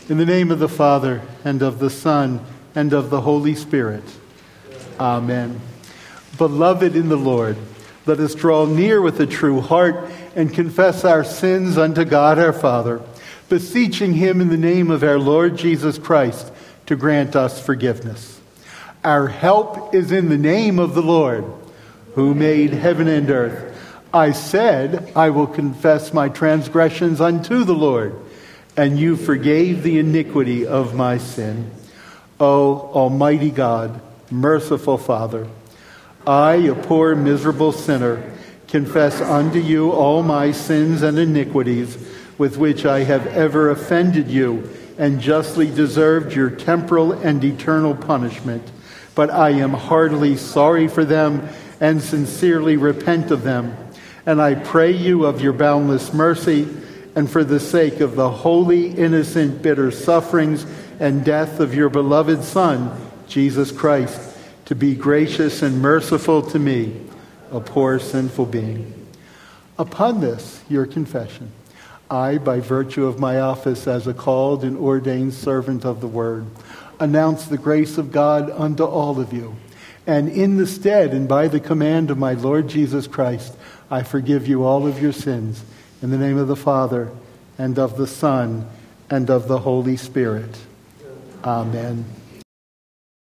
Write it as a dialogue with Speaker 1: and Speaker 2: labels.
Speaker 1: In the name of the Father, and of the Son, and of the Holy Spirit. Amen. Beloved in the Lord, let us draw near with a true heart and confess our sins unto God our Father, beseeching him in the name of our Lord Jesus Christ to grant us forgiveness. Our help is in the name of the Lord, who made heaven and earth. I said, I will confess my transgressions unto the Lord, and you forgave the iniquity of my sin. O Almighty God, merciful Father, I, a poor miserable sinner, confess unto you all my sins and iniquities with which I have ever offended you and justly deserved your temporal and eternal punishment. But I am heartily sorry for them and sincerely repent of them. And I pray you of your boundless mercy, and for the sake of the holy, innocent, bitter sufferings and death of your beloved Son, Jesus Christ, to be gracious and merciful to me, a poor sinful being. Upon this, your confession, I, by virtue of my office as a called and ordained servant of the Word, announce the grace of God unto all of you. And in the stead and by the command of my Lord Jesus Christ, I forgive you all of your sins. In the name of the Father, and of the Son, and of the Holy Spirit. Amen.